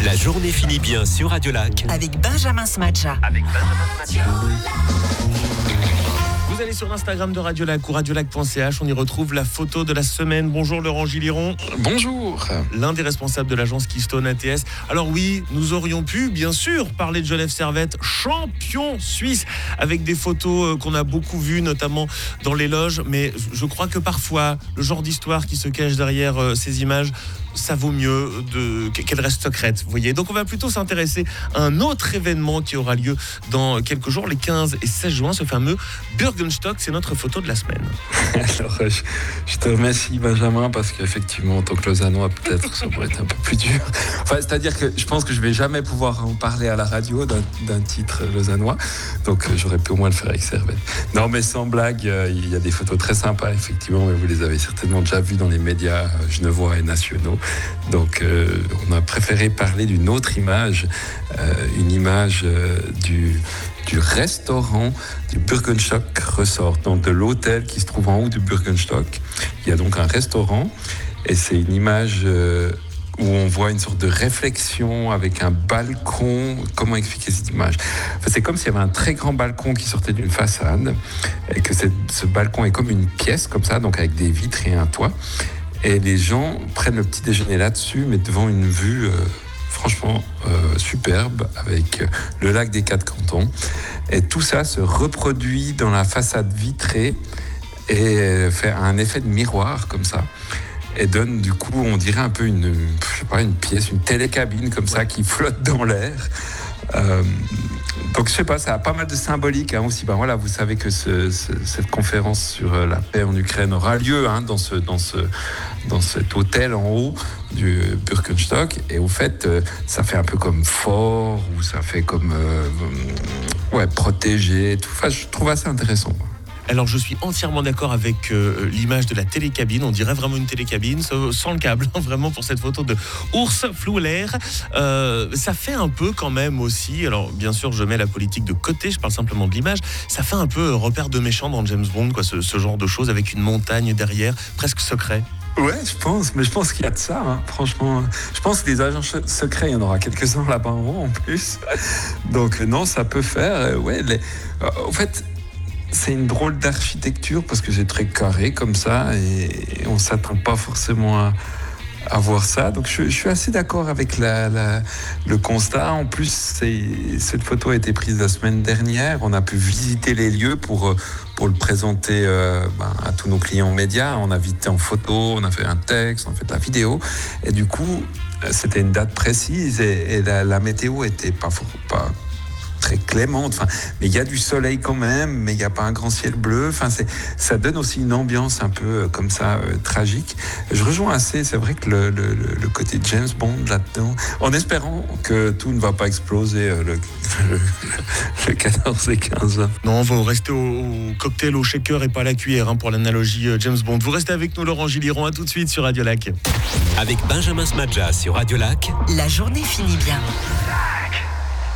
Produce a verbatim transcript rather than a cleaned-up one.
La journée finit bien sur Radio Lac. Avec Benjamin Smadja. Avec Benjamin Smadja. Vous allez sur l'Instagram de Radio Lac ou radiolac point c h, on y retrouve la photo de la semaine. Bonjour Laurent Giliron. Bonjour. L'un des responsables de l'agence Keystone A T S. Alors oui, nous aurions pu bien sûr parler de Jolève Servette, champion suisse, avec des photos qu'on a beaucoup vues, notamment dans les loges. Mais je crois que parfois, le genre d'histoire qui se cache derrière ces images, ça vaut mieux de, qu'elle reste secrète, vous voyez. Donc on va plutôt s'intéresser à un autre événement qui aura lieu dans quelques jours, les quinze et seize juin, ce fameux Bürgenstock. C'est notre photo de la semaine. Alors je, je te remercie Benjamin, parce qu'effectivement en tant que Lausannois peut-être ça pourrait être un peu plus dur. Enfin, c'est-à-dire que je pense que je vais jamais pouvoir en parler à la radio d'un, d'un titre lausannois, donc j'aurais pu au moins le faire avec Servette. Non mais sans blague, il y a des photos très sympas effectivement, mais vous les avez certainement déjà vues dans les médias genevois et nationaux. Donc euh, on a préféré parler d'une autre image, euh, une image euh, du, du restaurant du Bürgenstock Resort, donc de l'hôtel qui se trouve en haut du Bürgenstock. Il y a donc un restaurant et c'est une image euh, où on voit une sorte de réflexion avec un balcon. Comment expliquer cette image ? Enfin, c'est comme s'il y avait un très grand balcon qui sortait d'une façade et que cette, ce balcon est comme une pièce comme ça, donc avec des vitres et un toit. Et les gens prennent le petit déjeuner là-dessus, mais devant une vue euh, franchement euh, superbe, avec euh, le lac des Quatre Cantons. Et tout ça se reproduit dans la façade vitrée et euh, fait un effet de miroir comme ça. Et donne du coup, on dirait un peu une, je sais pas, une pièce, une télécabine comme ça qui flotte dans l'air. Euh, donc je sais pas, ça a pas mal de symbolique hein, aussi. Ben voilà, vous savez que ce, ce, cette conférence sur la paix en Ukraine aura lieu hein, dans ce dans ce dans cet hôtel en haut du Bürgenstock. Et au fait, euh, ça fait un peu comme fort ou ça fait comme euh, ouais protégé. Tout. Enfin, je trouve assez intéressant. Alors je suis entièrement d'accord avec euh, l'image de la télécabine, on dirait vraiment une télécabine sans le câble, vraiment pour cette photo de Urs Flüeler. Euh, ça fait un peu quand même aussi, alors bien sûr je mets la politique de côté, je parle simplement de l'image, ça fait un peu repère de méchant dans James Bond, quoi, ce, ce genre de choses avec une montagne derrière, presque secret. Ouais, je pense, mais je pense qu'il y a de ça, hein. Franchement. Je pense que des agents secrets, il y en aura quelques-uns là-bas en haut en plus. Donc non, ça peut faire. Ouais, les... En fait, c'est une drôle d'architecture parce que c'est très carré comme ça et on ne s'attend pas forcément à, à voir ça. Donc je, je suis assez d'accord avec la, la, le constat. En plus, c'est, cette photo a été prise la semaine dernière. On a pu visiter les lieux pour, pour le présenter euh, ben, à tous nos clients médias. On a visité en photo, on a fait un texte, on a fait de la vidéo. Et du coup, c'était une date précise et, et la, la météo était pas... pas très clémente, enfin, mais il y a du soleil quand même, mais il n'y a pas un grand ciel bleu, enfin, c'est, ça donne aussi une ambiance un peu euh, comme ça, euh, tragique. Je rejoins assez, c'est vrai que le, le, le côté James Bond là-dedans, en espérant que tout ne va pas exploser euh, le, le, le quatorze et quinze. Non, on va rester au, au cocktail, au shaker et pas à la cuillère hein, pour l'analogie euh, James Bond. Vous restez avec nous Laurent Giliron, à tout de suite sur Radio Lac. Avec Benjamin Smadja sur Radio Lac. La journée finit bien.